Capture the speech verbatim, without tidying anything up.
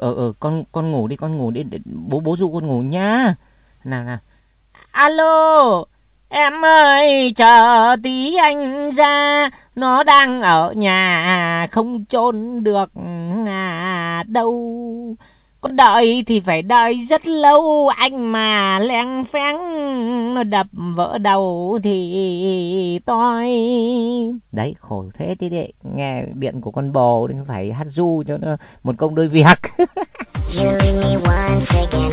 ờ ờ con con ngủ đi, con ngủ đi, để bố bố dụ con ngủ nhá. Nào nào. Alo, em ơi chờ tí anh ra, nó đang ở nhà không chôn được à đâu. Con đợi thì phải đợi rất lâu, anh mà leng pheng nó đập vỡ đầu thì tôi. Đấy, khổ thế thế đấy, nghe điện của con bồ thì phải hát ru cho nó một công đôi việc. You leave me one second.